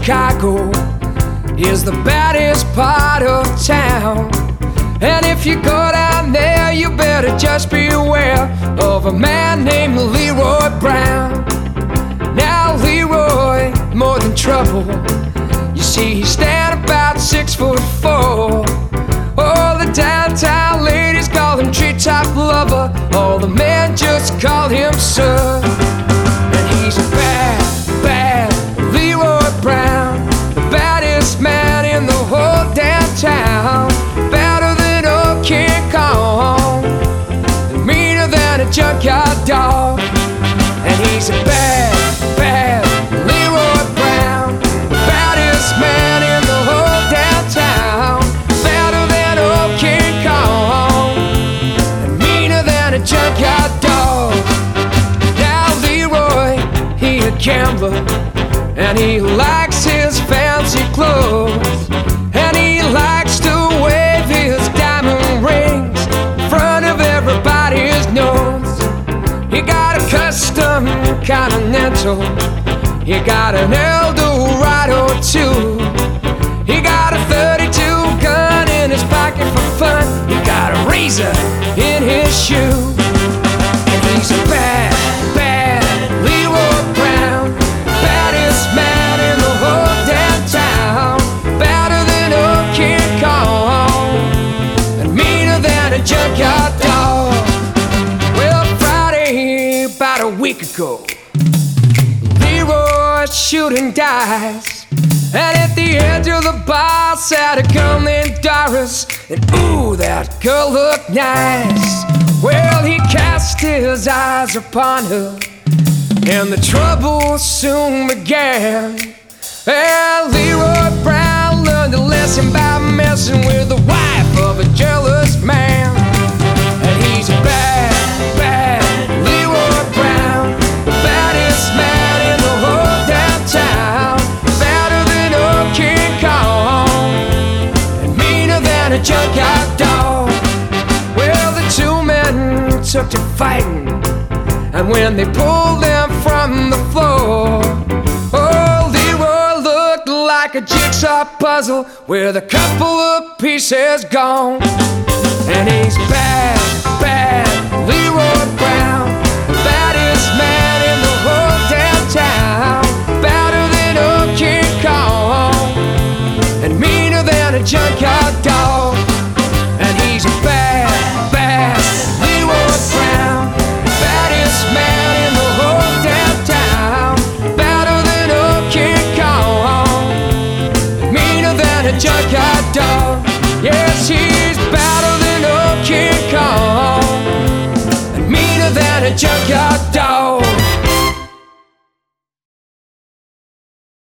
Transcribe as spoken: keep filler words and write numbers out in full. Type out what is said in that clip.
Chicago is the baddest part of town. And if you go down there, you better just be aware of a man named Leroy Brown. Now Leroy, more than trouble. You see, he stand about six foot four. All the downtown ladies call him treetop lover. All the men just call him sir. And he's a bad, bad Leroy Brown, the baddest man in the whole downtown. Better than old King Kong, and meaner than a junkyard dog. And he's a bad, bad Leroy Brown, the baddest man in the whole downtown. Better than old King Kong, and meaner than a junkyard dog. Now Leroy, he a gambler, and he likes his fancy clothes, and he likes to wave his diamond rings in front of everybody's nose. He got a custom Continental, he got an Eldorado too. He got a thirty-two gun in his pocket for fun. He got a razor in his shoe. And he's a bad, bad Leroy Brown, baddest man in the whole downtown. Better than old King Kong, and meaner than a junkyard dog. Well, Friday, about a week ago, Leroy's shooting dice, and at the edge of the bar sat a girl named Doris. And ooh, that girl looked nice. Well, he cast his eyes upon her, and the trouble soon began. And Leroy Brown learned a lesson by messing with the wife of a jealous man. And he's a bad, bad Leroy Brown, the baddest man in the whole downtown. Better than old King Kong, and meaner than a junkyard dog. Well, the two men took to fighting, and when they pulled them from the floor, oh, Leroy looked like a jigsaw puzzle with a couple of pieces gone. And he's bad, bad Leroy Brown, the baddest man in the whole downtown. Better than old King Kong, and meaner than a junkyard dog. And he's a bad, bad Leroy Brown, baddest man in the whole downtown. Better than old King Kong, meaner than a junkyard dog. Yes, he's better than old King Kong, and meaner than a junkyard dog.